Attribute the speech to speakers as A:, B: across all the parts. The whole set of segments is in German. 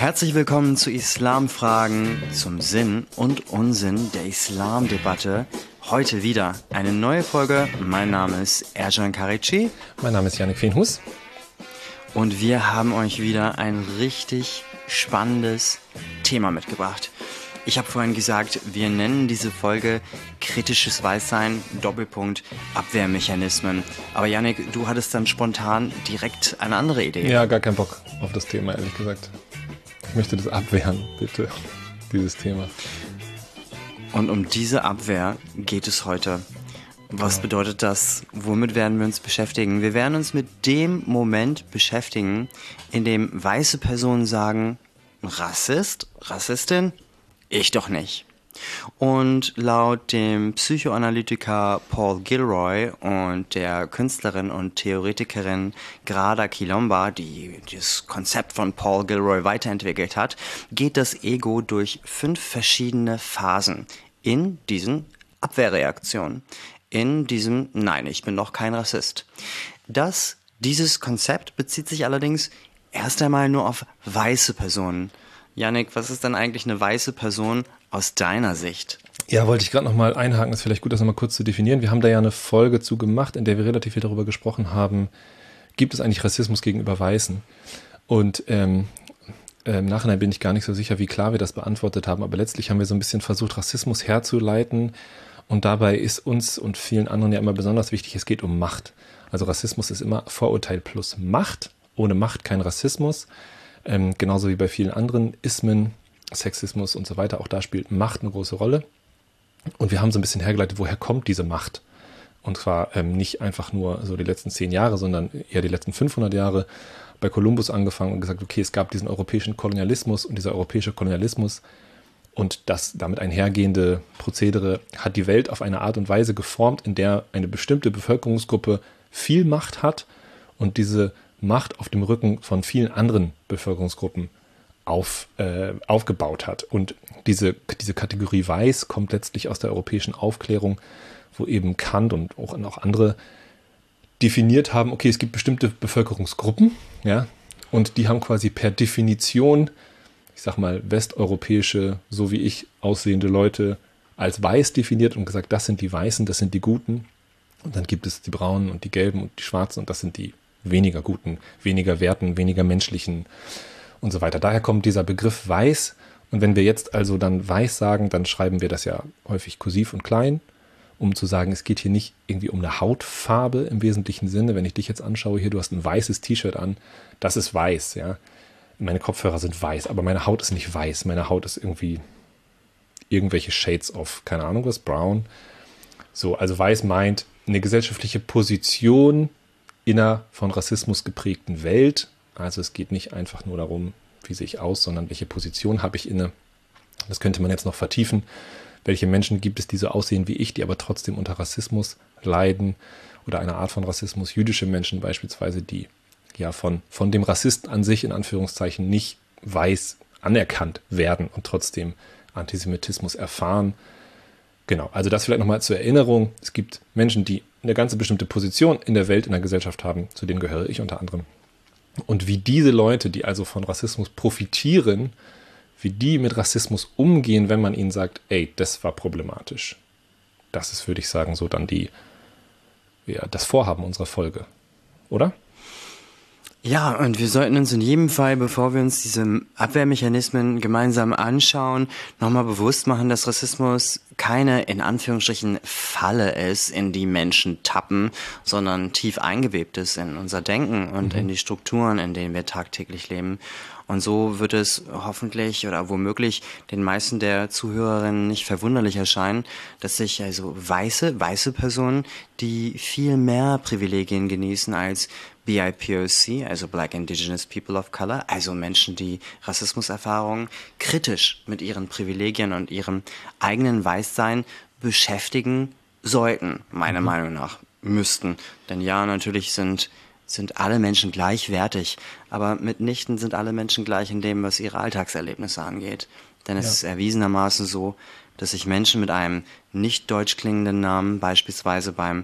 A: Herzlich willkommen zu Islamfragen zum Sinn und Unsinn der Islamdebatte. Heute wieder eine neue Folge. Mein Name ist Ercan Karici.
B: Mein Name ist Yannick Feenhus.
A: Und wir haben euch wieder ein richtig spannendes Thema mitgebracht. Ich habe vorhin gesagt, wir nennen diese Folge kritisches Weißsein, Doppelpunkt, Abwehrmechanismen. Aber Yannick, du hattest dann spontan direkt eine andere Idee.
B: Ja, gar keinen Bock auf das Thema, ehrlich gesagt. Ich möchte das abwehren, bitte, dieses Thema.
A: Und um diese Abwehr geht es heute. Was bedeutet das? Womit werden wir uns beschäftigen? Wir werden uns mit dem Moment beschäftigen, in dem weiße Personen sagen, Rassist, Rassistin? Ich doch nicht. Und laut dem Psychoanalytiker Paul Gilroy und der Künstlerin und Theoretikerin Grada Quilomba, die das Konzept von Paul Gilroy weiterentwickelt hat, geht das Ego durch 5 verschiedene Phasen in diesen Abwehrreaktionen. In diesem Nein, ich bin doch kein Rassist. Dieses Konzept bezieht sich allerdings erst einmal nur auf weiße Personen. Yannick, was ist denn eigentlich eine weiße Person aus deiner Sicht?
B: Ja, wollte ich gerade nochmal einhaken, ist vielleicht gut, das nochmal kurz zu definieren. Wir haben da ja eine Folge zu gemacht, in der wir relativ viel darüber gesprochen haben, gibt es eigentlich Rassismus gegenüber Weißen? Und im Nachhinein bin ich gar nicht so sicher, wie klar wir das beantwortet haben, aber letztlich haben wir so ein bisschen versucht, Rassismus herzuleiten und dabei ist uns und vielen anderen ja immer besonders wichtig, es geht um Macht. Also Rassismus ist immer Vorurteil plus Macht, ohne Macht kein Rassismus. Genauso wie bei vielen anderen Ismen, Sexismus und so weiter, auch da spielt Macht eine große Rolle. Und wir haben so ein bisschen hergeleitet, woher kommt diese Macht? Und zwar nicht einfach nur so die letzten 10 Jahre, sondern eher die letzten 500 Jahre. Bei Kolumbus angefangen und gesagt, okay, es gab diesen europäischen Kolonialismus und dieser europäische Kolonialismus und das damit einhergehende Prozedere hat die Welt auf eine Art und Weise geformt, in der eine bestimmte Bevölkerungsgruppe viel Macht hat und diese Macht auf dem Rücken von vielen anderen Bevölkerungsgruppen aufgebaut hat. Und diese Kategorie Weiß kommt letztlich aus der europäischen Aufklärung, wo eben Kant und auch andere definiert haben, okay, es gibt bestimmte Bevölkerungsgruppen, ja, und die haben quasi per Definition, ich sag mal, westeuropäische, so wie ich aussehende Leute als weiß definiert und gesagt, das sind die Weißen, das sind die Guten. Und dann gibt es die Braunen und die Gelben und die Schwarzen und das sind die weniger guten, weniger werten, weniger menschlichen und so weiter. Daher kommt dieser Begriff weiß. Und wenn wir jetzt also dann weiß sagen, dann schreiben wir das ja häufig kursiv und klein, um zu sagen, es geht hier nicht irgendwie um eine Hautfarbe im wesentlichen Sinne. Wenn ich dich jetzt anschaue, hier, du hast ein weißes T-Shirt an, das ist weiß, ja. Meine Kopfhörer sind weiß, aber meine Haut ist nicht weiß. Meine Haut ist irgendwie irgendwelche Shades of, keine Ahnung was, brown. So, also weiß meint eine gesellschaftliche Position in einer von Rassismus geprägten Welt. Also es geht nicht einfach nur darum, wie sehe ich aus, sondern welche Position habe ich inne. Das könnte man jetzt noch vertiefen. Welche Menschen gibt es, die so aussehen wie ich, die aber trotzdem unter Rassismus leiden oder einer Art von Rassismus. Jüdische Menschen beispielsweise, die ja von dem Rassisten an sich in Anführungszeichen nicht weiß anerkannt werden und trotzdem Antisemitismus erfahren. Genau, also das vielleicht nochmal zur Erinnerung. Es gibt Menschen, die eine ganz bestimmte Position in der Welt, in der Gesellschaft haben, zu denen gehöre ich unter anderem. Und wie diese Leute, die also von Rassismus profitieren, wie die mit Rassismus umgehen, wenn man ihnen sagt, ey, das war problematisch. Das ist, würde ich sagen, so dann das Vorhaben unserer Folge, oder?
A: Ja, und wir sollten uns in jedem Fall, bevor wir uns diese Abwehrmechanismen gemeinsam anschauen, nochmal bewusst machen, dass Rassismus keine, in Anführungsstrichen, Falle ist, in die Menschen tappen, sondern tief eingewebt ist in unser Denken und in die Strukturen, in denen wir tagtäglich leben. Und so wird es hoffentlich oder womöglich den meisten der Zuhörerinnen nicht verwunderlich erscheinen, dass sich also weiße Personen, die viel mehr Privilegien genießen als BIPOC, also Black Indigenous People of Color, also Menschen, die Rassismuserfahrungen kritisch mit ihren Privilegien und ihrem eigenen Weißsein beschäftigen sollten, meiner Meinung nach, müssten. Denn ja, natürlich sind alle Menschen gleichwertig, aber mitnichten sind alle Menschen gleich in dem, was ihre Alltagserlebnisse angeht. Denn es ist erwiesenermaßen so, dass sich Menschen mit einem nicht deutsch klingenden Namen beispielsweise beim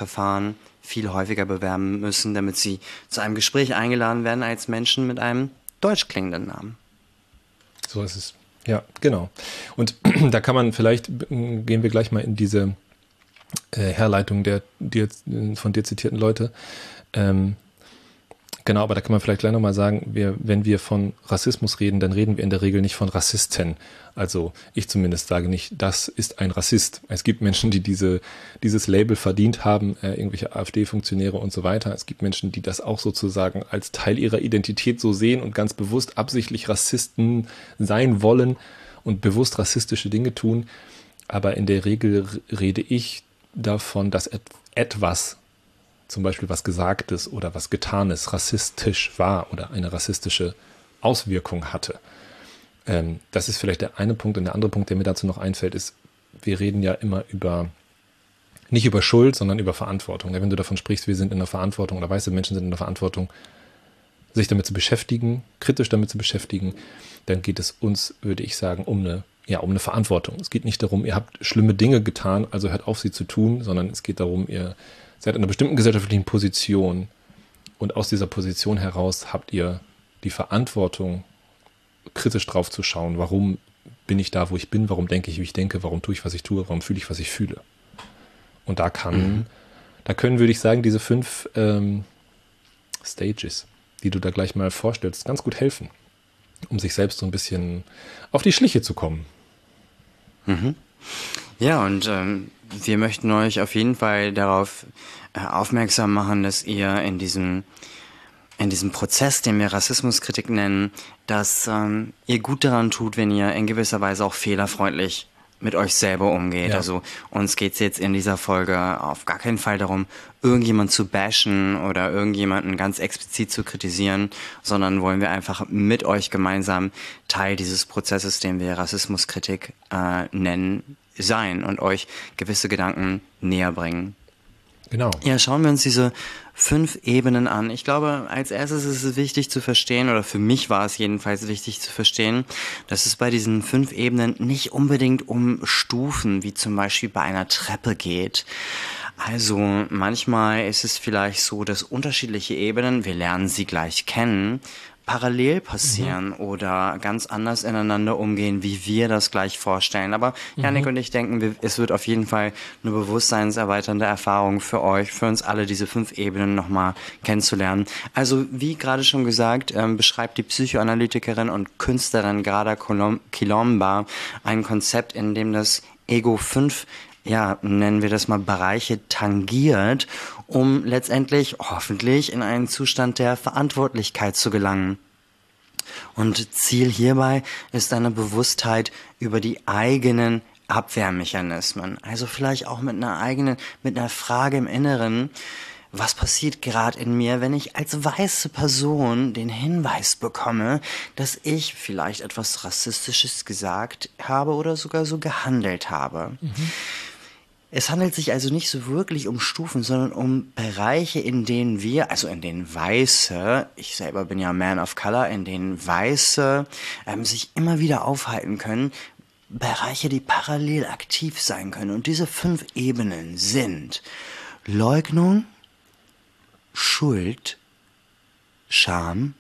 A: Arbeitsbewerbungsverfahren viel häufiger bewerben müssen, damit sie zu einem Gespräch eingeladen werden, als Menschen mit einem deutsch klingenden Namen.
B: So ist es. Ja, genau. Und da kann man vielleicht, gehen wir gleich mal in diese Herleitung von dir zitierten Leute. Genau, aber da kann man vielleicht gleich nochmal sagen, wenn wir von Rassismus reden, dann reden wir in der Regel nicht von Rassisten. Also ich zumindest sage nicht, das ist ein Rassist. Es gibt Menschen, die dieses Label verdient haben, irgendwelche AfD-Funktionäre und so weiter. Es gibt Menschen, die das auch sozusagen als Teil ihrer Identität so sehen und ganz bewusst absichtlich Rassisten sein wollen und bewusst rassistische Dinge tun. Aber in der Regel rede ich davon, dass etwas, zum Beispiel was Gesagtes oder was Getanes, rassistisch war oder eine rassistische Auswirkung hatte. Das ist vielleicht der eine Punkt. Und der andere Punkt, der mir dazu noch einfällt, ist, wir reden ja immer nicht über Schuld, sondern über Verantwortung. Wenn du davon sprichst, wir sind in der Verantwortung oder weiße Menschen sind in der Verantwortung, sich damit zu beschäftigen, kritisch damit zu beschäftigen, dann geht es uns, würde ich sagen, um eine Verantwortung. Es geht nicht darum, ihr habt schlimme Dinge getan, also hört auf, sie zu tun, sondern es geht darum, ihr seid in einer bestimmten gesellschaftlichen Position und aus dieser Position heraus habt ihr die Verantwortung, kritisch drauf zu schauen, warum bin ich da, wo ich bin, warum denke ich, wie ich denke, warum tue ich, was ich tue, warum fühle ich, was ich fühle. Und da können, würde ich sagen, diese 5 Stages, die du da gleich mal vorstellst, ganz gut helfen, um sich selbst so ein bisschen auf die Schliche zu kommen.
A: Mhm. Ja, und wir möchten euch auf jeden Fall darauf aufmerksam machen, dass ihr in diesem Prozess, den wir Rassismuskritik nennen, dass ihr gut daran tut, wenn ihr in gewisser Weise auch fehlerfreundlich mit euch selber umgeht. Ja. Also uns geht's jetzt in dieser Folge auf gar keinen Fall darum, irgendjemand zu bashen oder irgendjemanden ganz explizit zu kritisieren, sondern wollen wir einfach mit euch gemeinsam Teil dieses Prozesses, den wir Rassismuskritik nennen, sein und euch gewisse Gedanken näher bringen.
B: Genau.
A: Ja, schauen wir uns diese 5 Ebenen an. Ich glaube, als erstes ist es wichtig zu verstehen, oder für mich war es jedenfalls wichtig zu verstehen, dass es bei diesen 5 Ebenen nicht unbedingt um Stufen, wie zum Beispiel bei einer Treppe geht. Also manchmal ist es vielleicht so, dass unterschiedliche Ebenen, wir lernen sie gleich kennen, parallel passieren oder ganz anders ineinander umgehen, wie wir das gleich vorstellen. Aber Yannick und ich denken, es wird auf jeden Fall eine bewusstseinserweiternde Erfahrung für euch, für uns alle, diese 5 Ebenen nochmal kennenzulernen. Also wie gerade schon gesagt, beschreibt die Psychoanalytikerin und Künstlerin Grada Quilomba ein Konzept, in dem das Ego 5, nennen wir das mal, Bereiche tangiert, um letztendlich hoffentlich in einen Zustand der Verantwortlichkeit zu gelangen. Und Ziel hierbei ist eine Bewusstheit über die eigenen Abwehrmechanismen. Also vielleicht auch mit einer Frage im Inneren: Was passiert gerade in mir, wenn ich als weiße Person den Hinweis bekomme, dass ich vielleicht etwas Rassistisches gesagt habe oder sogar so gehandelt habe? Es handelt sich also nicht so wirklich um Stufen, sondern um Bereiche, in denen in denen Weiße, ich selber bin ja Man of Color, in denen Weiße sich immer wieder aufhalten können, Bereiche, die parallel aktiv sein können. Und diese 5 Ebenen sind Leugnung, Schuld, Scham,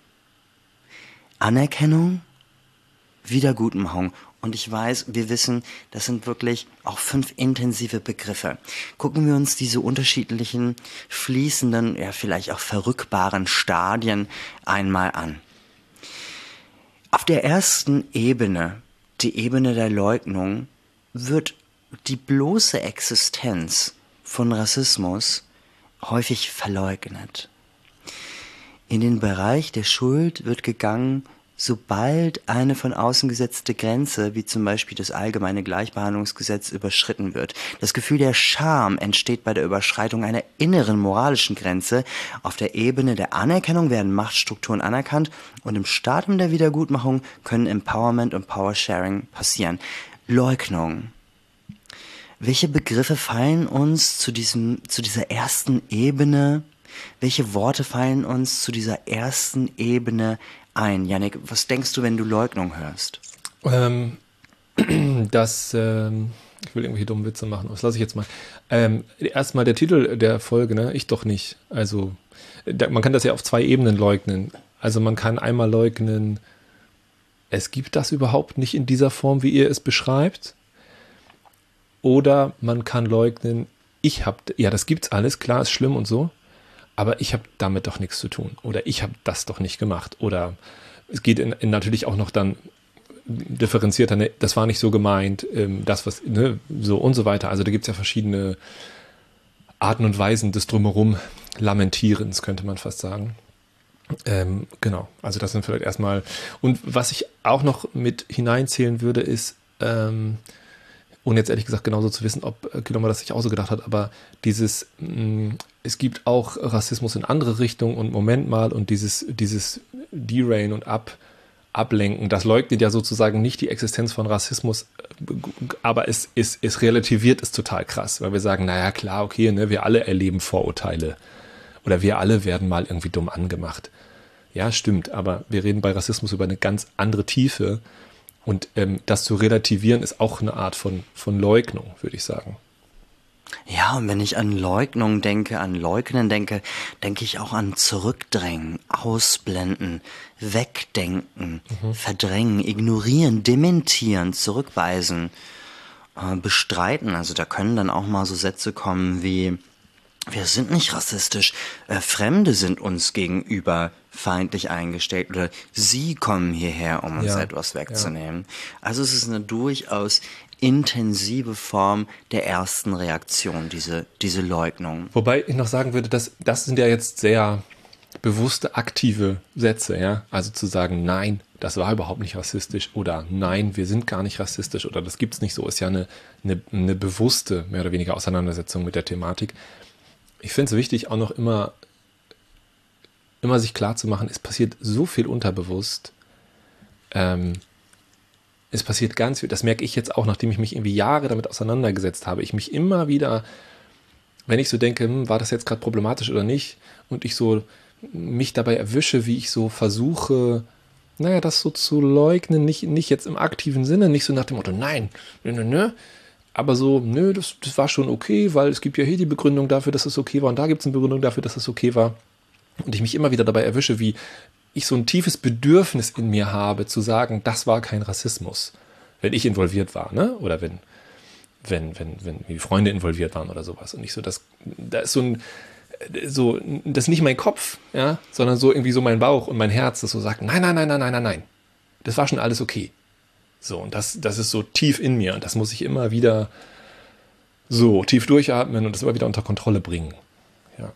A: Anerkennung, Wiedergutmachung. Und ich weiß, wir wissen, das sind wirklich auch 5 intensive Begriffe. Gucken wir uns diese unterschiedlichen, fließenden, vielleicht auch verrückbaren Stadien einmal an. Auf der ersten Ebene, die Ebene der Leugnung, wird die bloße Existenz von Rassismus häufig verleugnet. In den Bereich der Schuld wird gegangen, sobald eine von außen gesetzte Grenze, wie zum Beispiel das allgemeine Gleichbehandlungsgesetz, überschritten wird. Das Gefühl der Scham entsteht bei der Überschreitung einer inneren moralischen Grenze. Auf der Ebene der Anerkennung werden Machtstrukturen anerkannt und im Stadium der Wiedergutmachung können Empowerment und Powersharing passieren. Leugnung. Welche Begriffe fallen uns zu dieser ersten Ebene? Welche Worte fallen uns zu dieser ersten Ebene ein? Yannick, was denkst du, wenn du Leugnung hörst?
B: Ich will irgendwelche dummen Witze machen, das lasse ich jetzt mal. Erstmal der Titel der Folge, ne? Ich doch nicht. Also man kann das ja auf 2 Ebenen leugnen. Also man kann einmal leugnen, es gibt das überhaupt nicht in dieser Form, wie ihr es beschreibt. Oder man kann leugnen, das gibt's alles, klar, ist schlimm und so, aber ich habe damit doch nichts zu tun. Oder ich habe das doch nicht gemacht. Oder es geht natürlich auch noch dann differenzierter, ne, das war nicht so gemeint, das was, ne, so und so weiter. Also da gibt es ja verschiedene Arten und Weisen des Drumherum Lamentierens, könnte man fast sagen. Genau, also das sind vielleicht erstmal, und was ich auch noch mit hineinzählen würde, ist, ohne jetzt ehrlich gesagt genauso zu wissen, ob Kilmer das sich auch so gedacht hat, aber dieses, es gibt auch Rassismus in andere Richtungen und Moment mal und dieses Derain und Ablenken, das leugnet ja sozusagen nicht die Existenz von Rassismus, aber es relativiert es total krass, weil wir sagen, naja klar, okay, ne, wir alle erleben Vorurteile oder wir alle werden mal irgendwie dumm angemacht. Ja, stimmt, aber wir reden bei Rassismus über eine ganz andere Tiefe und das zu relativieren ist auch eine Art von Leugnung, würde ich sagen.
A: Ja, und wenn ich an Leugnung denke, an Leugnen denke, denke ich auch an Zurückdrängen, Ausblenden, Wegdenken, Verdrängen, Ignorieren, Dementieren, Zurückweisen, bestreiten. Also da können dann auch mal so Sätze kommen wie: Wir sind nicht rassistisch, Fremde sind uns gegenüber feindlich eingestellt oder sie kommen hierher, um uns etwas wegzunehmen. Ja. Also es ist eine durchaus intensive Form der ersten Reaktion, diese Leugnung.
B: Wobei ich noch sagen würde, das sind ja jetzt sehr bewusste, aktive Sätze, ja. Also zu sagen, nein, das war überhaupt nicht rassistisch oder nein, wir sind gar nicht rassistisch oder das gibt's nicht so, ist ja eine bewusste, mehr oder weniger Auseinandersetzung mit der Thematik. Ich finde es wichtig, auch noch immer sich klar zu machen, es passiert so viel unterbewusst. Es passiert ganz viel, das merke ich jetzt auch, nachdem ich mich irgendwie Jahre damit auseinandergesetzt habe. Ich mich immer wieder, wenn ich so denke, war das jetzt gerade problematisch oder nicht, und ich so mich dabei erwische, wie ich so versuche, das so zu leugnen, nicht jetzt im aktiven Sinne, nicht so nach dem Motto, nein, nö, aber so, das war schon okay, weil es gibt ja hier die Begründung dafür, dass es okay war und da gibt es eine Begründung dafür, dass es okay war. Und ich mich immer wieder dabei erwische, wie ich so ein tiefes Bedürfnis in mir habe, zu sagen, das war kein Rassismus, wenn ich involviert war, ne? Oder wenn die Freunde involviert waren oder sowas. Und ich so, da ist das ist nicht mein Kopf, ja, sondern so irgendwie so mein Bauch und mein Herz, das so sagt, nein. Das war schon alles okay. So, und das ist so tief in mir und das muss ich immer wieder so tief durchatmen und das immer wieder unter Kontrolle bringen. Ja.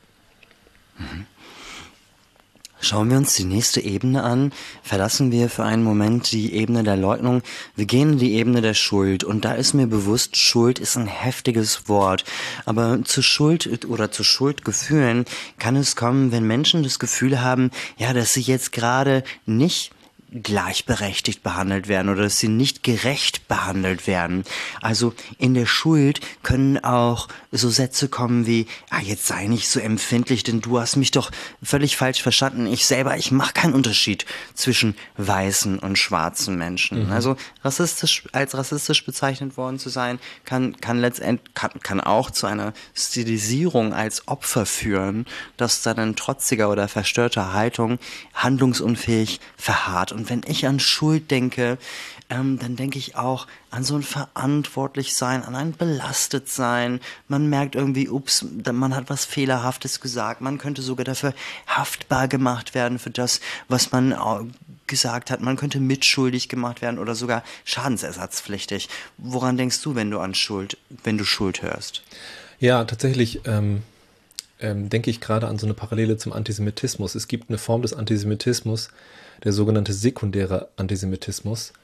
A: Schauen wir uns die nächste Ebene an, verlassen wir für einen Moment die Ebene der Leugnung, wir gehen in die Ebene der Schuld und da ist mir bewusst, Schuld ist ein heftiges Wort, aber zu Schuld oder zu Schuldgefühlen kann es kommen, wenn Menschen das Gefühl haben, ja, dass sie jetzt gerade nicht gleichberechtigt behandelt werden oder dass sie nicht gerecht behandelt werden. Also in der Schuld können auch so Sätze kommen wie, jetzt sei nicht so empfindlich, denn du hast mich doch völlig falsch verstanden. Ich mache keinen Unterschied zwischen weißen und schwarzen Menschen. Also als rassistisch bezeichnet worden zu sein, kann auch zu einer Stilisierung als Opfer führen, dass dann in trotziger oder verstörter Haltung handlungsunfähig verharrt. Und wenn ich an Schuld denke, dann denke ich auch an so ein Verantwortlichsein, an ein Belastetsein. Man merkt irgendwie, ups, man hat was Fehlerhaftes gesagt. Man könnte sogar dafür haftbar gemacht werden für das, was man gesagt hat. Man könnte mitschuldig gemacht werden oder sogar schadensersatzpflichtig. Woran denkst du, wenn du Schuld hörst?
B: Ja, tatsächlich denke ich gerade an so eine Parallele zum Antisemitismus. Es gibt eine Form des Antisemitismus, der sogenannte sekundäre Antisemitismus,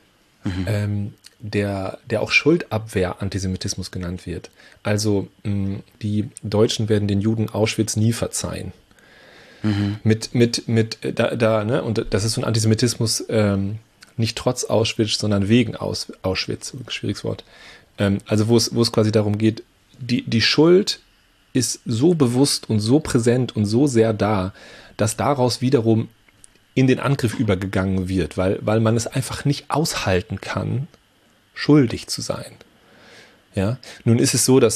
B: der auch Schuldabwehr-Antisemitismus genannt wird. Also die Deutschen werden den Juden Auschwitz nie verzeihen. Und das ist so ein Antisemitismus, nicht trotz Auschwitz, sondern wegen Auschwitz, schwieriges Wort. Also wo es quasi darum geht, die Schuld ist so bewusst und so präsent und so sehr da, dass daraus wiederum in den Angriff übergegangen wird, weil man es einfach nicht aushalten kann, schuldig zu sein. Ja? Nun ist es so, dass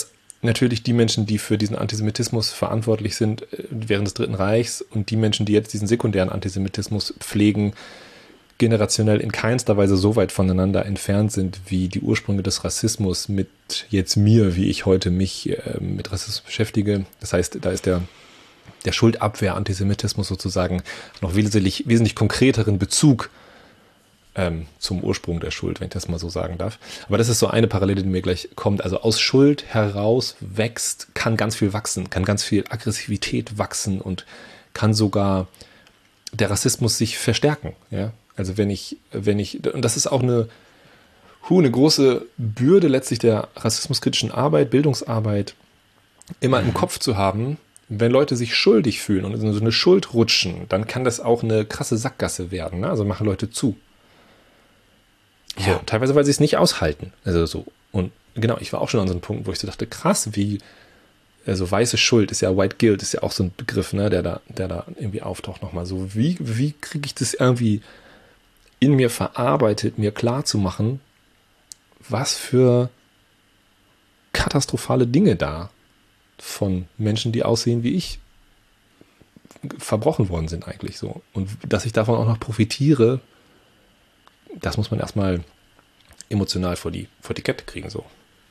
B: natürlich die Menschen, die für diesen Antisemitismus verantwortlich sind während des Dritten Reichs und die Menschen, die jetzt diesen sekundären Antisemitismus pflegen, generationell in keinster Weise so weit voneinander entfernt sind, wie die Ursprünge des Rassismus mit jetzt mir, wie ich heute mich mit Rassismus beschäftige. Das heißt, da ist der Schuldabwehr-Antisemitismus sozusagen noch wesentlich konkreteren Bezug zum Ursprung der Schuld, wenn ich das mal so sagen darf. Aber das ist so eine Parallele, die mir gleich kommt. Also aus Schuld heraus kann ganz viel wachsen, kann ganz viel Aggressivität wachsen und kann sogar der Rassismus sich verstärken. Ja? Also wenn ich, und das ist auch eine große Bürde letztlich der rassismuskritischen Arbeit, Bildungsarbeit, immer im Kopf zu haben, wenn Leute sich schuldig fühlen und in so eine Schuld rutschen, dann kann das auch eine krasse Sackgasse werden. Ne? Also machen Leute zu. So, ja. Teilweise, weil sie es nicht aushalten. Also so. Und genau, ich war auch schon an so einem Punkt, wo ich so dachte, krass, also weiße Schuld ist ja, White Guilt ist ja auch so ein Begriff, ne, der da irgendwie auftaucht nochmal. So, wie kriege ich das irgendwie in mir verarbeitet, mir klar zu machen, was für katastrophale Dinge da von Menschen, die aussehen wie ich, verbrochen worden sind eigentlich so. Und dass ich davon auch noch profitiere, das muss man erstmal emotional vor die Kette kriegen, so.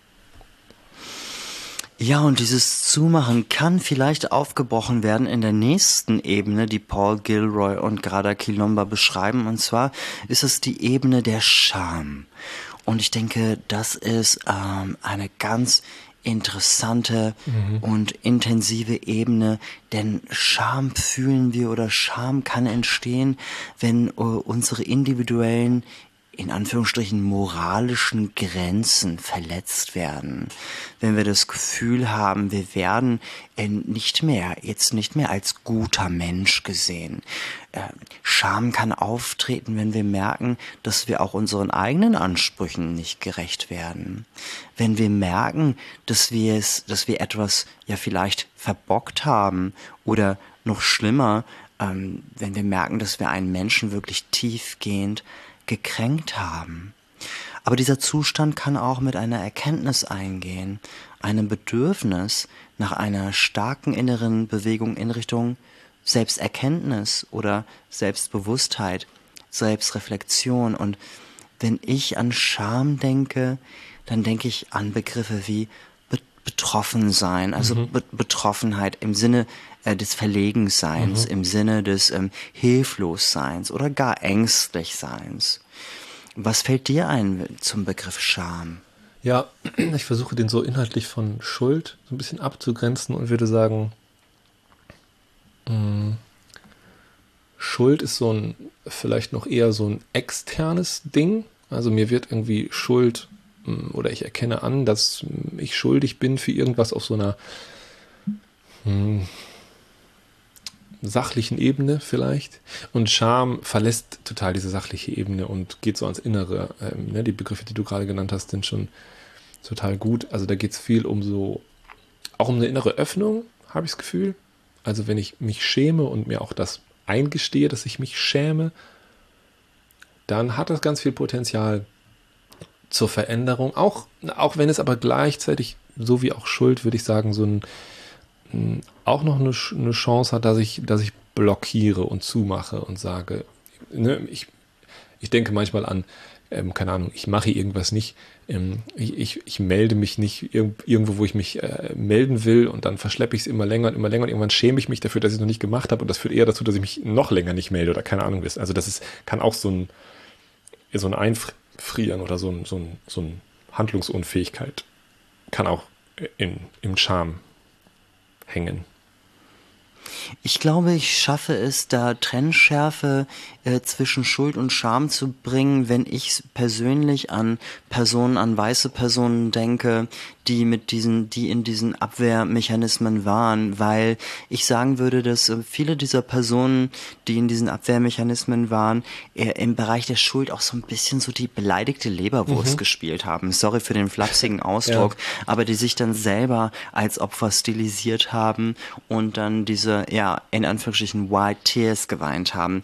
A: Ja, und dieses Zumachen kann vielleicht aufgebrochen werden in der nächsten Ebene, die Paul Gilroy und Grada Quilomba beschreiben. Und zwar ist es die Ebene der Scham. Und ich denke, das ist eine ganz interessante und intensive Ebene, denn Scham fühlen wir oder Scham kann entstehen, wenn unsere individuellen, in Anführungsstrichen moralischen Grenzen verletzt werden. Wenn wir das Gefühl haben, wir werden nicht mehr als guter Mensch gesehen. Scham kann auftreten, wenn wir merken, dass wir auch unseren eigenen Ansprüchen nicht gerecht werden. Wenn wir merken, dass wir etwas ja vielleicht verbockt haben oder noch schlimmer, wenn wir merken, dass wir einen Menschen wirklich tiefgehend gekränkt haben. Aber dieser Zustand kann auch mit einer Erkenntnis eingehen, einem Bedürfnis nach einer starken inneren Bewegung in Richtung Selbsterkenntnis oder Selbstbewusstheit, Selbstreflexion. Und wenn ich an Scham denke, dann denke ich an Begriffe wie Betroffensein, also Betroffenheit im Sinne des Verlegenseins, im Sinne des Hilflosseins oder gar Ängstlichseins. Was fällt dir ein zum Begriff Scham?
B: Ja, ich versuche den so inhaltlich von Schuld so ein bisschen abzugrenzen und würde sagen, Schuld ist vielleicht noch eher so ein externes Ding. Also mir wird irgendwie Schuld oder ich erkenne an, dass ich schuldig bin für irgendwas auf so einer sachlichen Ebene vielleicht. Und Scham verlässt total diese sachliche Ebene und geht so ans Innere. Die Begriffe, die du gerade genannt hast, sind schon total gut. Also da geht es viel auch um eine innere Öffnung, habe ich das Gefühl. Also wenn ich mich schäme und mir auch das eingestehe, dass ich mich schäme, dann hat das ganz viel Potenzial zur Veränderung, auch wenn es aber gleichzeitig, so wie auch Schuld, würde ich sagen, auch noch eine Chance hat, dass ich blockiere und zumache und sage, ne, ich denke manchmal an, keine Ahnung, ich mache irgendwas nicht, ich melde mich nicht irgendwo, wo ich mich melden will und dann verschleppe ich es immer länger und irgendwann schäme ich mich dafür, dass ich es noch nicht gemacht habe und das führt eher dazu, dass ich mich noch länger nicht melde oder keine Ahnung was. Also kann auch so ein Einfrieren oder so ein Handlungsunfähigkeit kann auch im Scham hängen.
A: Ich glaube, ich schaffe es, da Trennschärfe zwischen Schuld und Scham zu bringen, wenn ich persönlich an weiße Personen denke, die in diesen Abwehrmechanismen waren, weil ich sagen würde, dass viele dieser Personen, die in diesen Abwehrmechanismen waren, im Bereich der Schuld auch so ein bisschen so die beleidigte Leberwurst gespielt haben. Sorry für den flapsigen Ausdruck, aber die sich dann selber als Opfer stilisiert haben und dann diese, in Anführungsstrichen, White Tears geweint haben.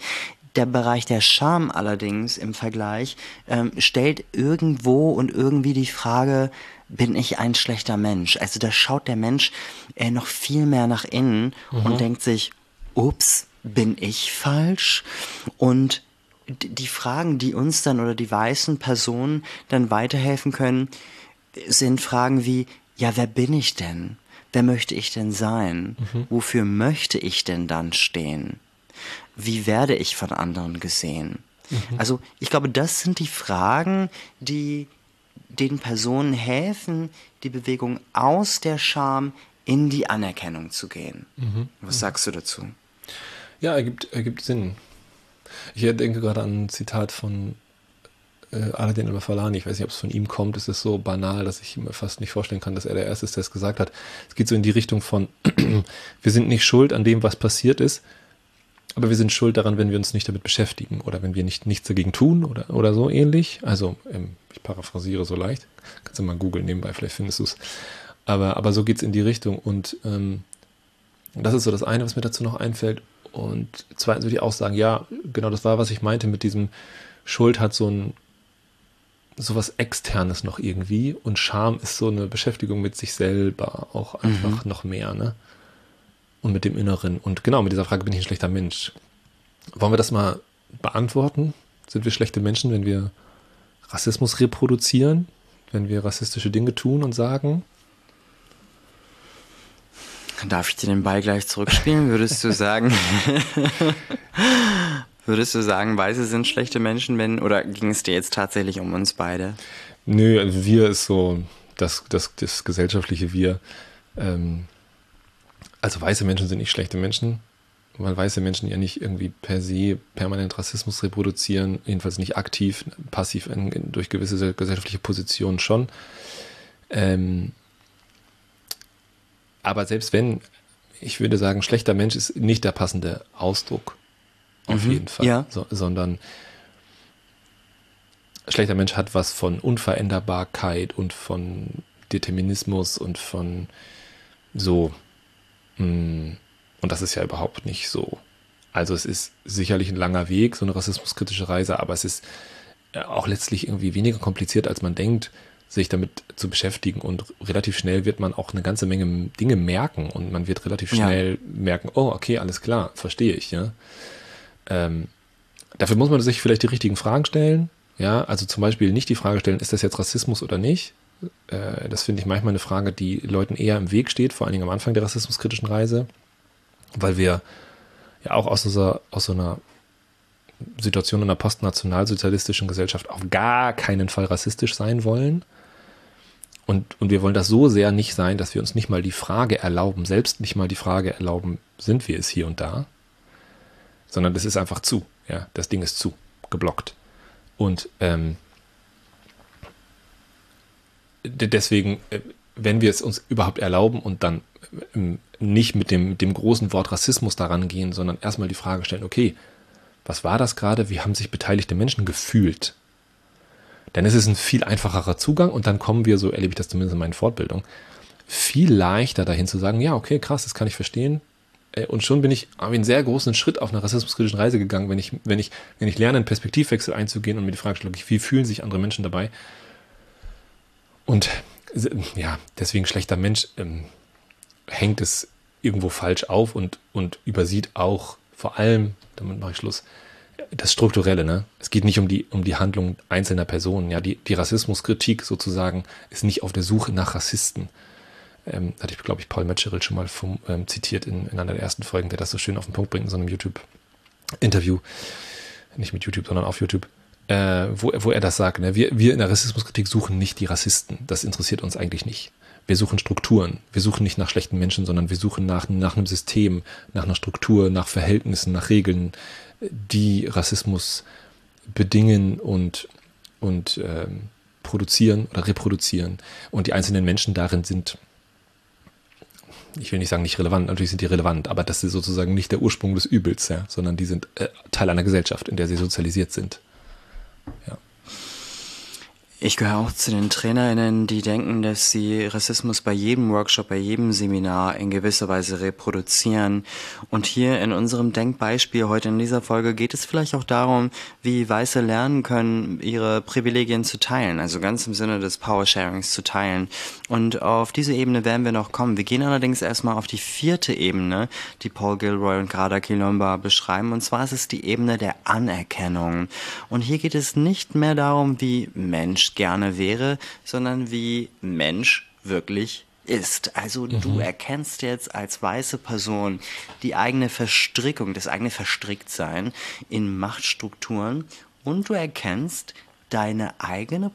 A: Der Bereich der Scham allerdings im Vergleich stellt irgendwo und irgendwie die Frage, bin ich ein schlechter Mensch? Also da schaut der Mensch noch viel mehr nach innen und denkt sich, ups, bin ich falsch? Und die Fragen, die uns dann oder die weißen Personen dann weiterhelfen können, sind Fragen wie, ja, wer bin ich denn? Wer möchte ich denn sein? Wofür möchte ich denn dann stehen? Wie werde ich von anderen gesehen? Also ich glaube, das sind die Fragen, die den Personen helfen, die Bewegung aus der Scham in die Anerkennung zu gehen. Was sagst du dazu?
B: Ja, ergibt Sinn. Ich denke gerade an ein Zitat von Aladin al-Mafalani. Ich weiß nicht, ob es von ihm kommt. Es ist so banal, dass ich mir fast nicht vorstellen kann, dass er der Erste ist, der es gesagt hat. Es geht so in die Richtung von, wir sind nicht schuld an dem, was passiert ist, aber wir sind schuld daran, wenn wir uns nicht damit beschäftigen oder wenn wir nichts dagegen tun oder so ähnlich. Also, ich paraphrasiere so leicht. Kannst du mal googeln nebenbei, vielleicht findest du es. Aber so geht es in die Richtung. Und das ist so das eine, was mir dazu noch einfällt. Und zweitens würde ich auch sagen, ja, genau das war, was ich meinte mit diesem Schuld hat so was Externes noch irgendwie und Scham ist so eine Beschäftigung mit sich selber auch einfach noch mehr, ne? Und mit dem Inneren. Und genau, mit dieser Frage, bin ich ein schlechter Mensch? Wollen wir das mal beantworten? Sind wir schlechte Menschen, wenn wir Rassismus reproduzieren? Wenn wir rassistische Dinge tun und sagen?
A: Darf ich dir den Ball gleich zurückspielen? Würdest du sagen, Weiße sind schlechte Menschen, oder ging es dir jetzt tatsächlich um uns beide?
B: Nö, also wir ist so das gesellschaftliche Wir. Also weiße Menschen sind nicht schlechte Menschen, weil weiße Menschen ja nicht irgendwie per se permanent Rassismus reproduzieren, jedenfalls nicht aktiv, passiv durch gewisse gesellschaftliche Positionen schon. Aber selbst wenn, ich würde sagen, schlechter Mensch ist nicht der passende Ausdruck, auf jeden Fall,
A: ja.
B: Sondern schlechter Mensch hat was von Unveränderbarkeit und von Determinismus und von so, und das ist ja überhaupt nicht so. Also es ist sicherlich ein langer Weg, so eine rassismuskritische Reise, aber es ist auch letztlich irgendwie weniger kompliziert, als man denkt, sich damit zu beschäftigen, und relativ schnell wird man auch eine ganze Menge Dinge merken und man wird relativ schnell merken, oh, okay, alles klar, verstehe ich, ja. Dafür muss man sich vielleicht die richtigen Fragen stellen, ja, also zum Beispiel nicht die Frage stellen, ist das jetzt Rassismus oder nicht? Das finde ich manchmal eine Frage, die Leuten eher im Weg steht, vor allen Dingen am Anfang der rassismuskritischen Reise, weil wir ja auch aus so einer Situation in einer postnationalsozialistischen Gesellschaft auf gar keinen Fall rassistisch sein wollen. Und wir wollen das so sehr nicht sein, dass wir uns nicht mal die Frage erlauben, selbst nicht mal die Frage erlauben, sind wir es hier und da? Sondern das ist einfach zu. Ja, das Ding ist zu, geblockt. Und deswegen, wenn wir es uns überhaupt erlauben und dann nicht mit dem großen Wort Rassismus daran gehen, sondern erstmal die Frage stellen, okay, was war das gerade? Wie haben sich beteiligte Menschen gefühlt? Denn es ist ein viel einfacherer Zugang und dann kommen wir, so erlebe ich das zumindest in meinen Fortbildungen, viel leichter dahin zu sagen, ja, okay, krass, das kann ich verstehen. Und schon bin ich einen sehr großen Schritt auf einer rassismuskritischen Reise gegangen, wenn ich lerne, einen Perspektivwechsel einzugehen und mir die Frage stelle, wie fühlen sich andere Menschen dabei? Und ja, deswegen schlechter Mensch hängt es irgendwo falsch auf und übersieht auch vor allem, damit mache ich Schluss, das Strukturelle, ne? Es geht nicht um die Handlung einzelner Personen, ja, die Rassismuskritik sozusagen ist nicht auf der Suche nach Rassisten. Hatte ich, glaube ich, Paul Metzgerl schon mal zitiert in einer der ersten Folgen, der das so schön auf den Punkt bringt in so einem YouTube-Interview. Nicht mit YouTube, sondern auf YouTube. Wo er das sagt, ne? Wir in der Rassismuskritik suchen nicht die Rassisten. Das interessiert uns eigentlich nicht. Wir suchen Strukturen. Wir suchen nicht nach schlechten Menschen, sondern wir suchen nach einem System, nach einer Struktur, nach Verhältnissen, nach Regeln, die Rassismus bedingen und produzieren oder reproduzieren. Und die einzelnen Menschen darin sind, ich will nicht sagen nicht relevant, natürlich sind die relevant, aber das ist sozusagen nicht der Ursprung des Übels, ja, sondern die sind Teil einer Gesellschaft, in der sie sozialisiert sind. Ja.
A: Ich gehöre auch zu den TrainerInnen, die denken, dass sie Rassismus bei jedem Workshop, bei jedem Seminar in gewisser Weise reproduzieren. Und hier in unserem Denkbeispiel heute in dieser Folge geht es vielleicht auch darum, wie Weiße lernen können, ihre Privilegien zu teilen, also ganz im Sinne des Power-Sharings zu teilen. Und auf diese Ebene werden wir noch kommen. Wir gehen allerdings erstmal auf die 4. Ebene, die Paul Gilroy und Grada Quilomba beschreiben. Und zwar ist es die Ebene der Anerkennung. Und hier geht es nicht mehr darum, wie Mensch gerne wäre, sondern wie Mensch wirklich ist. Also du erkennst jetzt als weiße Person die eigene Verstrickung, das eigene Verstricktsein in Machtstrukturen und du erkennst deine eigene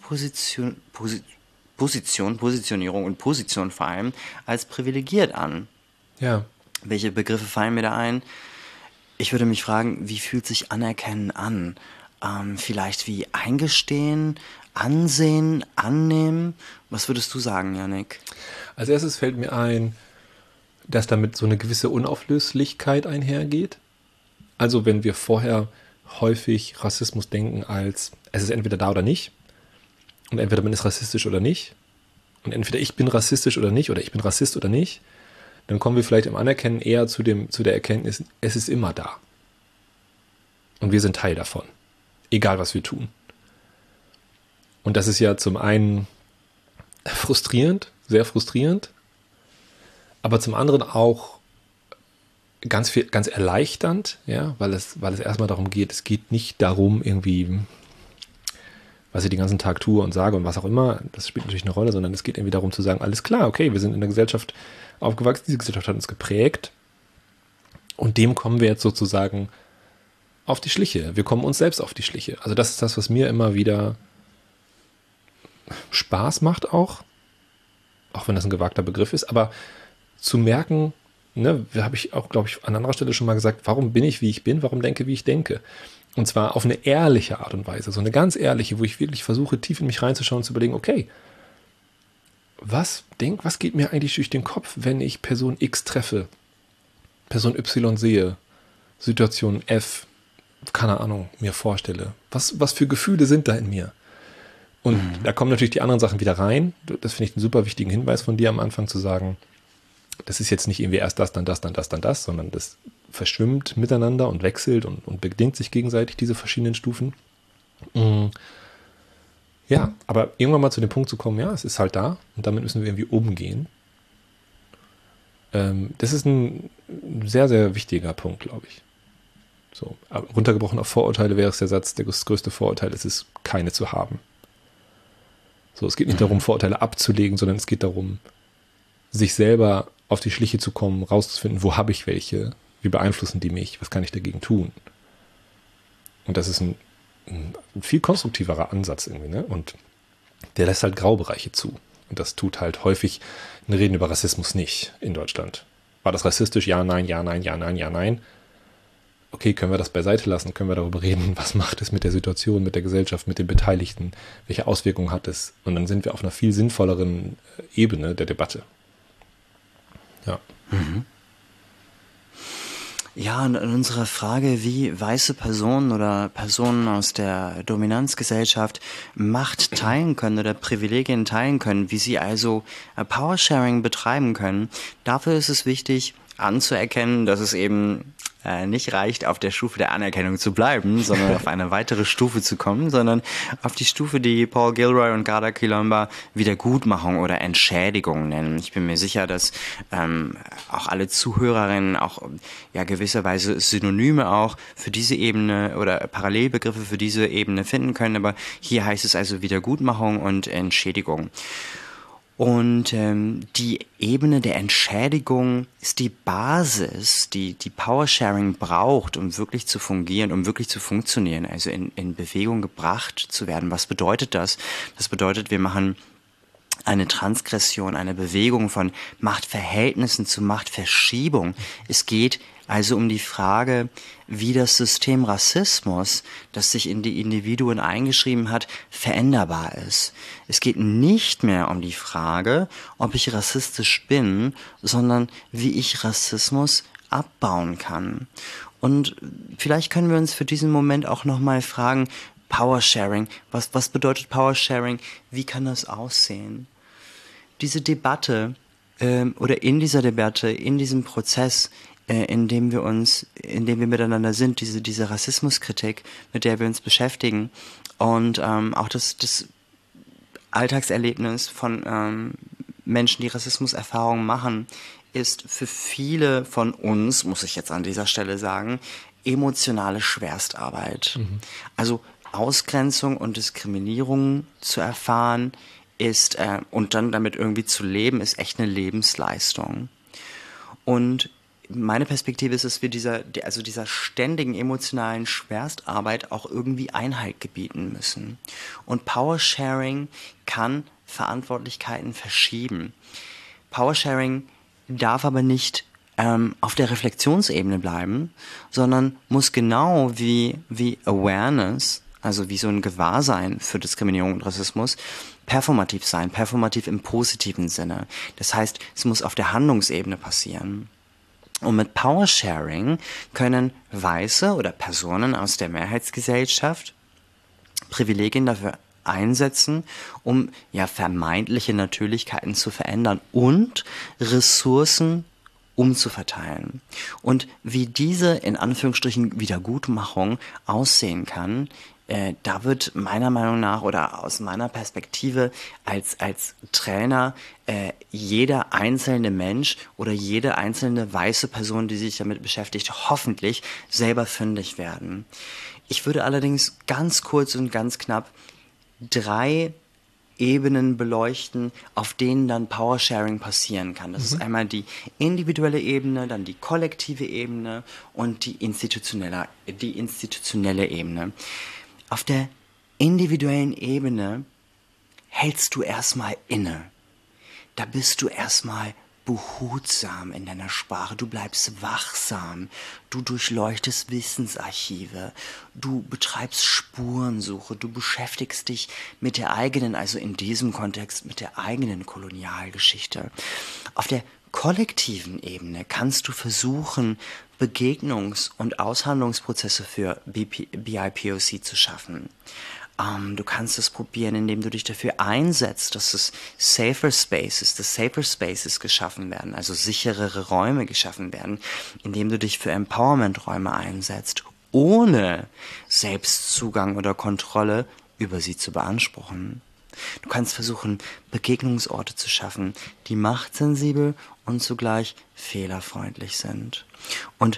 A: Positionierung und Position vor allem als privilegiert an.
B: Ja.
A: Welche Begriffe fallen mir da ein? Ich würde mich fragen, wie fühlt sich Anerkennen an? Vielleicht wie eingestehen, ansehen, annehmen? Was würdest du sagen, Yannick?
B: Als erstes fällt mir ein, dass damit so eine gewisse Unauflöslichkeit einhergeht. Also wenn wir vorher häufig Rassismus denken als, es ist entweder da oder nicht und entweder man ist rassistisch oder nicht und entweder ich bin rassistisch oder nicht oder ich bin Rassist oder nicht, dann kommen wir vielleicht im Anerkennen eher zu der Erkenntnis, es ist immer da. Und wir sind Teil davon. Egal, was wir tun. Und das ist ja zum einen frustrierend, sehr frustrierend, aber zum anderen auch ganz erleichternd, ja, weil es erstmal darum geht, es geht nicht darum, irgendwie, was ich den ganzen Tag tue und sage und was auch immer, das spielt natürlich eine Rolle, sondern es geht irgendwie darum zu sagen, alles klar, okay, wir sind in der Gesellschaft aufgewachsen, diese Gesellschaft hat uns geprägt und dem kommen wir jetzt sozusagen auf die Schliche. Wir kommen uns selbst auf die Schliche. Also das ist das, was mir immer wieder Spaß macht auch wenn das ein gewagter Begriff ist, aber zu merken, ne, habe ich auch, glaube ich, an anderer Stelle schon mal gesagt, warum bin ich, wie ich bin, warum denke, wie ich denke. Und zwar auf eine ehrliche Art und Weise, so eine ganz ehrliche, wo ich wirklich versuche, tief in mich reinzuschauen und zu überlegen, okay, was geht mir eigentlich durch den Kopf, wenn ich Person X treffe, Person Y sehe, Situation F, keine Ahnung, mir vorstelle. Was für Gefühle sind da in mir? Und da kommen natürlich die anderen Sachen wieder rein. Das finde ich einen super wichtigen Hinweis von dir am Anfang zu sagen, das ist jetzt nicht irgendwie erst das, dann das, dann das, dann das, sondern das verschwimmt miteinander und wechselt und bedingt sich gegenseitig, diese verschiedenen Stufen. Ja, aber irgendwann mal zu dem Punkt zu kommen, ja, es ist halt da und damit müssen wir irgendwie umgehen. Das ist ein sehr, sehr wichtiger Punkt, glaube ich. So, runtergebrochen auf Vorurteile wäre es der Satz, das größte Vorurteil ist es, keine zu haben. So, es geht nicht darum, Vorurteile abzulegen, sondern es geht darum, sich selber auf die Schliche zu kommen, rauszufinden, wo habe ich welche, wie beeinflussen die mich, was kann ich dagegen tun. Und das ist ein viel konstruktiverer Ansatz irgendwie, ne? Und der lässt halt Graubereiche zu. Und das tut halt häufig ein Reden über Rassismus nicht in Deutschland. War das rassistisch? Ja, nein, ja, nein, ja, nein, ja, nein. Okay, können wir das beiseite lassen? Können wir darüber reden, was macht es mit der Situation, mit der Gesellschaft, mit den Beteiligten? Welche Auswirkungen hat es? Und dann sind wir auf einer viel sinnvolleren Ebene der Debatte. Ja.
A: Ja, und in unserer Frage, wie weiße Personen oder Personen aus der Dominanzgesellschaft Macht teilen können oder Privilegien teilen können, wie sie also Powersharing betreiben können, dafür ist es wichtig anzuerkennen, dass es eben nicht reicht, auf der Stufe der Anerkennung zu bleiben, sondern auf eine weitere Stufe zu kommen, sondern auf die Stufe, die Paul Gilroy und Grada Quilomba Wiedergutmachung oder Entschädigung nennen. Ich bin mir sicher, dass auch alle Zuhörerinnen auch ja gewisserweise Synonyme auch für diese Ebene oder Parallelbegriffe für diese Ebene finden können, aber hier heißt es also Wiedergutmachung und Entschädigung. Und die Ebene der Entschädigung ist die Basis, die Powersharing braucht, um wirklich zu fungieren, um wirklich zu funktionieren, also in Bewegung gebracht zu werden. Was bedeutet das? Das bedeutet, wir machen eine Transgression, eine Bewegung von Machtverhältnissen zu Machtverschiebung. Es geht also um die Frage, wie das System Rassismus, das sich in die Individuen eingeschrieben hat, veränderbar ist. Es geht nicht mehr um die Frage, ob ich rassistisch bin, sondern wie ich Rassismus abbauen kann. Und vielleicht können wir uns für diesen Moment auch nochmal fragen, Power-Sharing. Was bedeutet Power-Sharing? Wie kann das aussehen? Diese Debatte oder in dieser Debatte, in diesem Prozess, in dem wir miteinander sind, diese Rassismuskritik, mit der wir uns beschäftigen und auch das Alltagserlebnis von Menschen, die Rassismuserfahrungen machen, ist für viele von uns, muss ich jetzt an dieser Stelle sagen, emotionale Schwerstarbeit. Also Ausgrenzung und Diskriminierung zu erfahren ist und dann damit irgendwie zu leben, ist echt eine Lebensleistung. Und meine Perspektive ist, dass wir dieser ständigen emotionalen Schwerstarbeit auch irgendwie Einhalt gebieten müssen. Und Powersharing kann Verantwortlichkeiten verschieben. Powersharing darf aber nicht auf der Reflexionsebene bleiben, sondern muss genau wie Awareness, also wie so ein Gewahrsein für Diskriminierung und Rassismus, performativ sein, performativ im positiven Sinne. Das heißt, es muss auf der Handlungsebene passieren. Und mit Powersharing können Weiße oder Personen aus der Mehrheitsgesellschaft Privilegien dafür einsetzen, um vermeintliche Natürlichkeiten zu verändern und Ressourcen umzuverteilen. Und wie diese in Anführungsstrichen Wiedergutmachung aussehen kann, da wird meiner Meinung nach oder aus meiner Perspektive als Trainer jeder einzelne Mensch oder jede einzelne weiße Person, die sich damit beschäftigt, hoffentlich selber fündig werden. Ich würde allerdings ganz kurz und ganz knapp 3 Ebenen beleuchten, auf denen dann Powersharing passieren kann. Das ist einmal die individuelle Ebene, dann die kollektive Ebene und die institutionelle Ebene. Auf der individuellen Ebene hältst du erstmal inne. Da bist du erstmal behutsam in deiner Sprache, du bleibst wachsam, du durchleuchtest Wissensarchive, du betreibst Spurensuche, du beschäftigst dich mit der eigenen, also in diesem Kontext mit der eigenen Kolonialgeschichte. Auf der kollektiven Ebene kannst du versuchen, Begegnungs- und Aushandlungsprozesse für BIPOC zu schaffen. Du kannst es probieren, indem du dich dafür einsetzt, dass Safer Spaces geschaffen werden, also sicherere Räume geschaffen werden, indem du dich für Empowerment-Räume einsetzt, ohne Selbstzugang oder Kontrolle über sie zu beanspruchen. Du kannst versuchen, Begegnungsorte zu schaffen, die machtsensibel und zugleich fehlerfreundlich sind. Und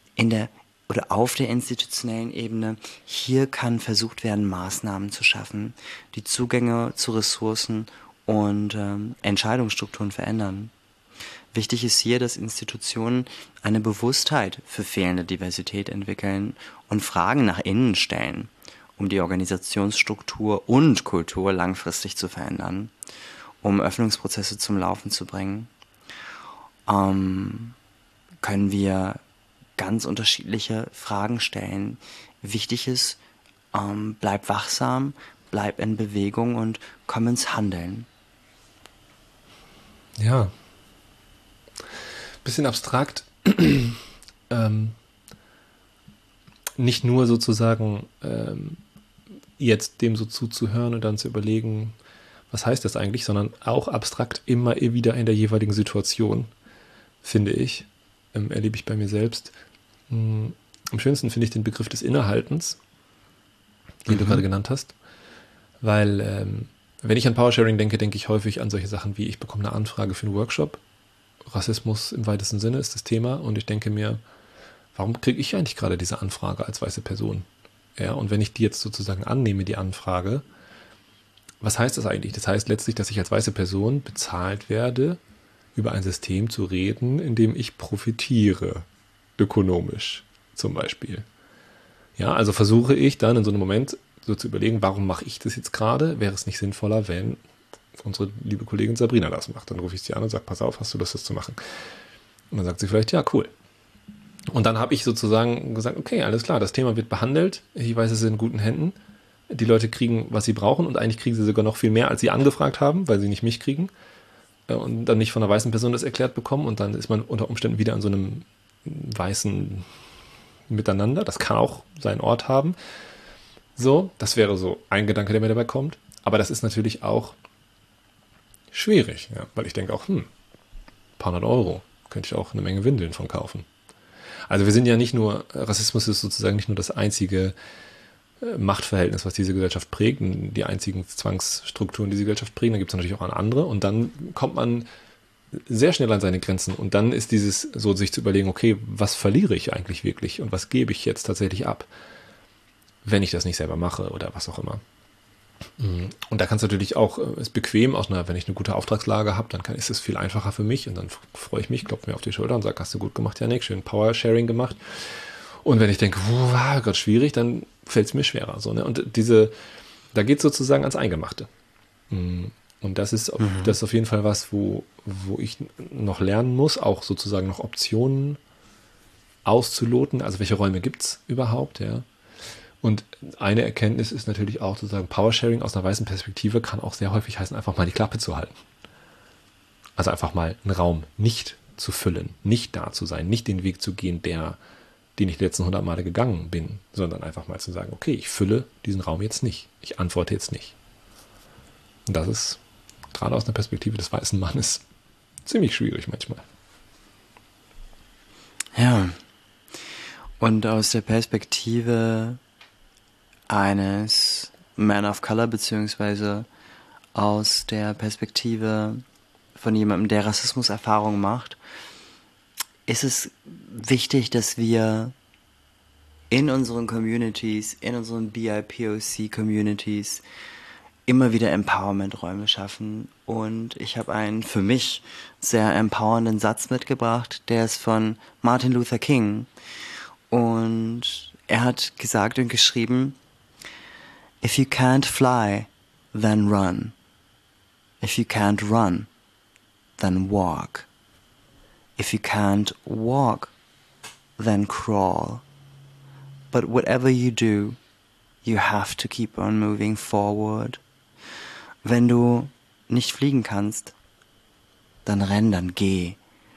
A: auf der institutionellen Ebene, hier kann versucht werden, Maßnahmen zu schaffen, die Zugänge zu Ressourcen und Entscheidungsstrukturen verändern. Wichtig ist hier, dass Institutionen eine Bewusstheit für fehlende Diversität entwickeln und Fragen nach innen stellen, um die Organisationsstruktur und Kultur langfristig zu verändern, um Öffnungsprozesse zum Laufen zu bringen. Können wir ganz unterschiedliche Fragen stellen. Wichtig ist, bleib wachsam, bleib in Bewegung und komm ins Handeln.
B: Ja. Bisschen abstrakt. Nicht nur sozusagen jetzt dem so zuzuhören und dann zu überlegen, was heißt das eigentlich, sondern auch abstrakt immer wieder in der jeweiligen Situation, finde ich, erlebe ich bei mir selbst. Am schönsten finde ich den Begriff des Innehaltens, den du gerade genannt hast, weil wenn ich an Powersharing denke, denke ich häufig an solche Sachen wie, ich bekomme eine Anfrage für einen Workshop, Rassismus im weitesten Sinne ist das Thema und ich denke mir, warum kriege ich eigentlich gerade diese Anfrage als weiße Person? Ja, und wenn ich die jetzt sozusagen annehme, die Anfrage, was heißt das eigentlich? Das heißt letztlich, dass ich als weiße Person bezahlt werde, über ein System zu reden, in dem ich profitiere, ökonomisch zum Beispiel. Ja, also versuche ich dann in so einem Moment so zu überlegen, warum mache ich das jetzt gerade? Wäre es nicht sinnvoller, wenn unsere liebe Kollegin Sabrina das macht? Dann rufe ich sie an und sage, pass auf, hast du Lust, das zu machen? Und dann sagt sie vielleicht, ja, cool. Und dann habe ich sozusagen gesagt, okay, alles klar, das Thema wird behandelt, ich weiß, es ist in guten Händen, die Leute kriegen, was sie brauchen und eigentlich kriegen sie sogar noch viel mehr, als sie angefragt haben, weil sie nicht mich kriegen und dann nicht von einer weißen Person das erklärt bekommen und dann ist man unter Umständen wieder an so einem weißen Miteinander, das kann auch seinen Ort haben. So, das wäre so ein Gedanke, der mir dabei kommt. Aber das ist natürlich auch schwierig, ja, weil ich denke auch, ein paar hundert Euro könnte ich auch eine Menge Windeln von kaufen. Also wir sind ja nicht nur, Rassismus ist sozusagen nicht nur das einzige Machtverhältnis, was diese Gesellschaft prägt, und die einzigen Zwangsstrukturen, die diese Gesellschaft prägen, da gibt es natürlich auch andere und dann kommt man sehr schnell an seine Grenzen und dann ist dieses so, sich zu überlegen, okay, was verliere ich eigentlich wirklich und was gebe ich jetzt tatsächlich ab, wenn ich das nicht selber mache oder was auch immer. Und da kann es natürlich auch, ist bequem, wenn ich eine gute Auftragslage habe, dann ist es viel einfacher für mich und dann freue ich mich, klopfe mir auf die Schulter und sage, hast du gut gemacht, Janik, schön Power-Sharing gemacht. Und wenn ich denke, war gerade schwierig, dann fällt es mir schwerer. So, ne? Und da geht es sozusagen ans Eingemachte. Und das ist auf jeden Fall was, wo ich noch lernen muss, auch sozusagen noch Optionen auszuloten. Also welche Räume gibt es überhaupt, ja. Und eine Erkenntnis ist natürlich auch sozusagen, Powersharing aus einer weißen Perspektive kann auch sehr häufig heißen, einfach mal die Klappe zu halten. Also einfach mal einen Raum nicht zu füllen, nicht da zu sein, nicht den Weg zu gehen, den ich die letzten 100 Male gegangen bin, sondern einfach mal zu sagen, okay, ich fülle diesen Raum jetzt nicht, ich antworte jetzt nicht. Und das ist gerade aus einer Perspektive des weißen Mannes ziemlich schwierig manchmal.
A: Ja, und aus der Perspektive eines Man of Color, beziehungsweise aus der Perspektive von jemandem, der Rassismuserfahrung macht, ist es wichtig, dass wir in unseren Communities, in unseren BIPOC-Communities immer wieder Empowerment-Räume schaffen. Und ich habe einen für mich sehr empowernden Satz mitgebracht, der ist von Martin Luther King. Und er hat gesagt und geschrieben, "If you can't fly, then run. If you can't run, then walk. If you can't walk, then crawl. But whatever you do, you have to keep on moving forward." Wenn du nicht fliegen kannst, dann renn, dann geh.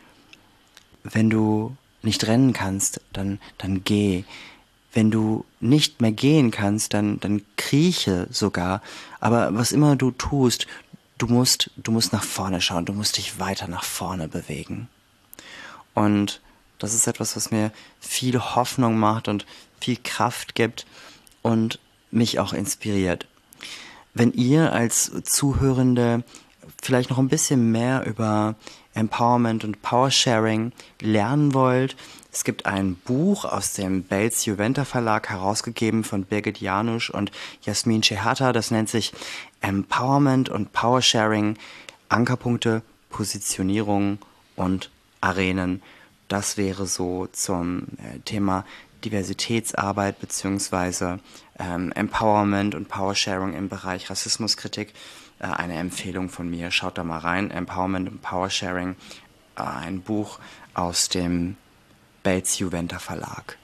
A: Wenn du nicht rennen kannst, dann geh. Wenn du nicht mehr gehen kannst, dann krieche sogar. Aber was immer du tust, du musst nach vorne schauen, du musst dich weiter nach vorne bewegen. Und das ist etwas, was mir viel Hoffnung macht und viel Kraft gibt und mich auch inspiriert. Wenn ihr als Zuhörende vielleicht noch ein bisschen mehr über Empowerment und Powersharing lernen wollt, es gibt ein Buch aus dem Belz Juventa Verlag, herausgegeben von Birgit Janusz und Jasmin Cehata. Das nennt sich Empowerment und Powersharing, Ankerpunkte, Positionierung und Arenen. Das wäre so zum Thema Diversitätsarbeit bzw. Empowerment und Powersharing im Bereich Rassismuskritik. Eine Empfehlung von mir, schaut da mal rein. Empowerment und Powersharing, ein Buch aus dem Belz Juventa Verlag.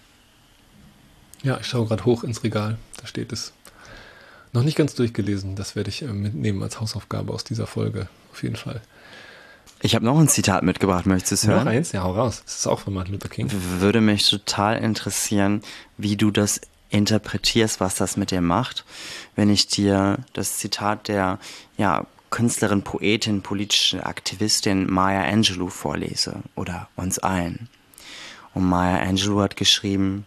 B: Ja, ich schaue gerade hoch ins Regal, da steht es. Noch nicht ganz durchgelesen, das werde ich mitnehmen als Hausaufgabe aus dieser Folge, auf jeden Fall.
A: Ich habe noch ein Zitat mitgebracht, möchtest du es hören?
B: Noch eins? Ja, hau raus. Das ist auch von Martin Luther King.
A: Würde mich total interessieren, wie du das interpretierst, was das mit dir macht, wenn ich dir das Zitat der Künstlerin, Poetin, politische Aktivistin Maya Angelou vorlese oder uns allen. Und Maya Angelou hat geschrieben: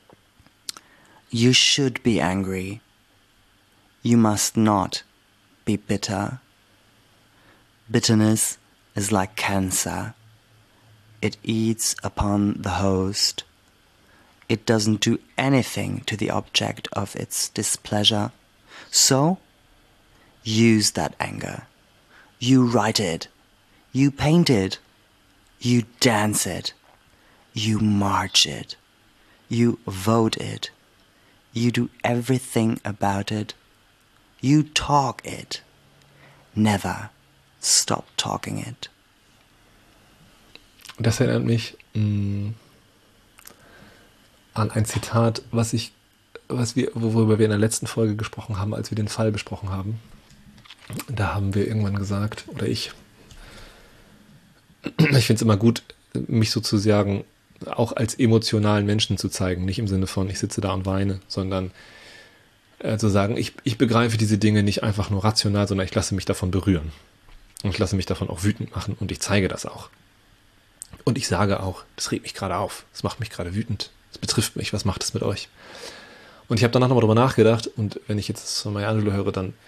A: "You should be angry. You must not be bitter. Bitterness is like cancer. It eats upon the host. It doesn't do anything to the object of its displeasure. So, use that anger. You write it. You paint it. You dance it. You march it. You vote it. You do everything about it. You talk it. Never stop talking it."
B: Das erinnert mich an ein Zitat, worüber wir in der letzten Folge gesprochen haben, als wir den Fall besprochen haben. Da haben wir irgendwann gesagt, oder ich finde es immer gut, mich sozusagen auch als emotionalen Menschen zu zeigen. Nicht im Sinne von, ich sitze da und weine, sondern zu sagen, ich begreife diese Dinge nicht einfach nur rational, sondern ich lasse mich davon berühren. Und ich lasse mich davon auch wütend machen und ich zeige das auch. Und ich sage auch, das regt mich gerade auf, das macht mich gerade wütend, das betrifft mich, was macht es mit euch? Und ich habe danach nochmal drüber nachgedacht und wenn ich jetzt von Maya Angelou höre, dann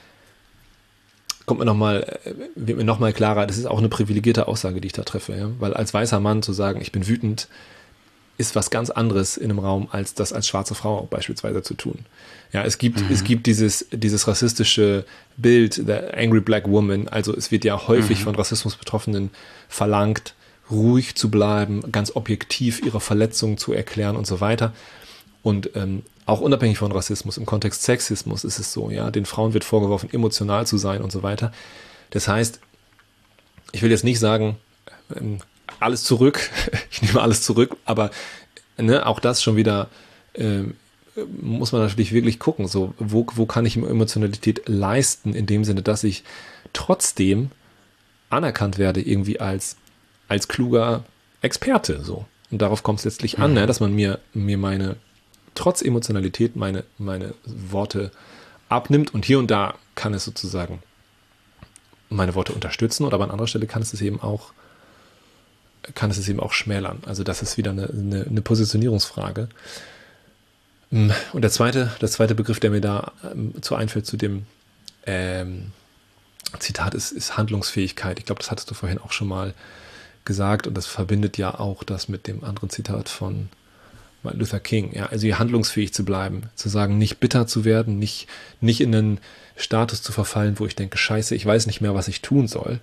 B: wird mir nochmal klarer, das ist auch eine privilegierte Aussage, die ich da treffe. Ja? Weil als weißer Mann zu sagen, ich bin wütend, ist was ganz anderes in einem Raum, als das als schwarze Frau beispielsweise zu tun. Ja, es gibt dieses rassistische Bild, the angry black woman, also es wird ja häufig von Rassismusbetroffenen verlangt, ruhig zu bleiben, ganz objektiv ihre Verletzungen zu erklären und so weiter. Und auch unabhängig von Rassismus, im Kontext Sexismus ist es so, ja, den Frauen wird vorgeworfen, emotional zu sein und so weiter. Das heißt, ich will jetzt nicht sagen, alles zurück, ich nehme alles zurück, aber auch das schon wieder muss man natürlich wirklich gucken, so wo kann ich Emotionalität leisten, in dem Sinne, dass ich trotzdem anerkannt werde irgendwie als kluger Experte, so. Und darauf kommt es letztlich an, dass man mir meine, trotz Emotionalität meine Worte abnimmt und hier und da kann es sozusagen meine Worte unterstützen oder aber an anderer Stelle kann es eben auch schmälern. Also das ist wieder eine Positionierungsfrage. Und der zweite Begriff, der mir da einfällt zu dem Zitat, ist Handlungsfähigkeit. Ich glaube, das hattest du vorhin auch schon mal gesagt und das verbindet ja auch das mit dem anderen Zitat von Martin Luther King. Ja, also hier handlungsfähig zu bleiben, zu sagen, nicht bitter zu werden, nicht in einen Status zu verfallen, wo ich denke, scheiße, ich weiß nicht mehr, was ich tun soll.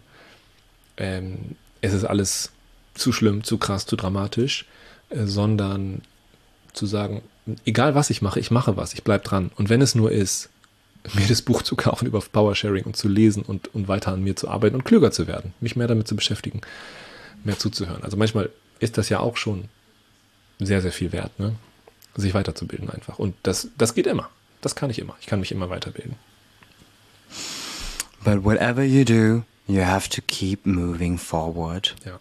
B: Es ist alles zu schlimm, zu krass, zu dramatisch, sondern zu sagen, egal was ich mache was, ich bleibe dran. Und wenn es nur ist, mir das Buch zu kaufen über Powersharing und zu lesen und weiter an mir zu arbeiten und klüger zu werden, mich mehr damit zu beschäftigen, mehr zuzuhören. Also manchmal ist das ja auch schon sehr, sehr viel wert, ne? Sich weiterzubilden einfach. Und das geht immer. Das kann ich immer. Ich kann mich immer weiterbilden.
A: But whatever you do, you have to keep moving forward.
B: Ja.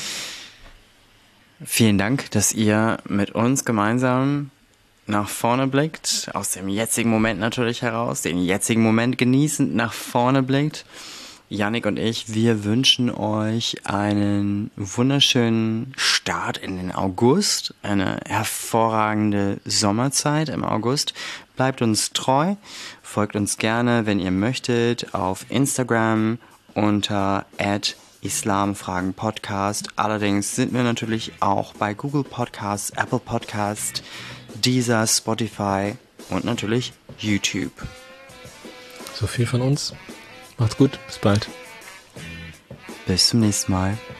A: Vielen Dank, dass ihr mit uns gemeinsam nach vorne blickt, aus dem jetzigen Moment natürlich heraus, den jetzigen Moment genießend nach vorne blickt. Yannick und ich, wir wünschen euch einen wunderschönen Start in den August, eine hervorragende Sommerzeit im August. Bleibt uns treu, folgt uns gerne, wenn ihr möchtet, auf Instagram unter @islamfragenpodcast. Allerdings sind wir natürlich auch bei Google Podcasts, Apple Podcasts, Deezer, Spotify und natürlich YouTube.
B: So viel von uns. Macht's gut, bis bald.
A: Bis zum nächsten Mal.